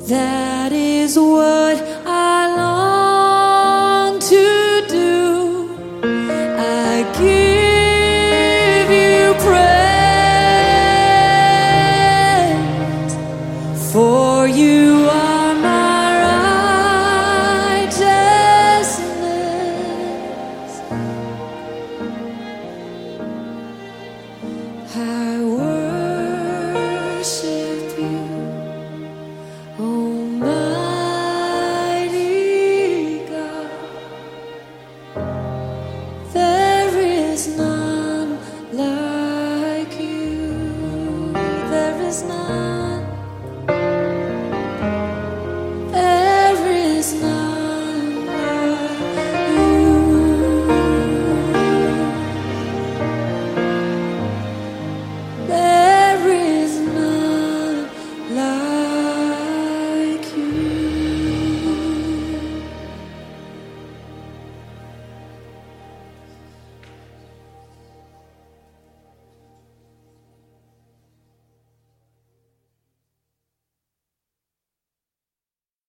That is what I long to do. I give you praise, for you are my righteousness. I worship you, Almighty God. There is none like you. There is none.